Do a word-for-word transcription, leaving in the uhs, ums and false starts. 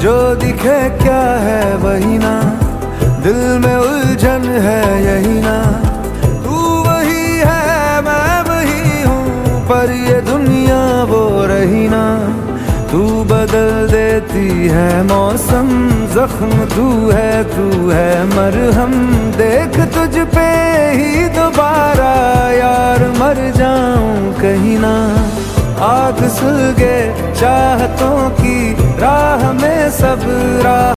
जो दिखे क्या है वही ना, दिल में उलझन है यही ना। तू वही है मैं वही हूँ, पर ये दुनिया वो रही ना। तू बदल देती है मौसम, जख्म तू है तू है मरहम। देख तुझ पे ही दोबारा यार मर जाऊं कहीं ना। आग सुलगे चाहतों की राह में सब राह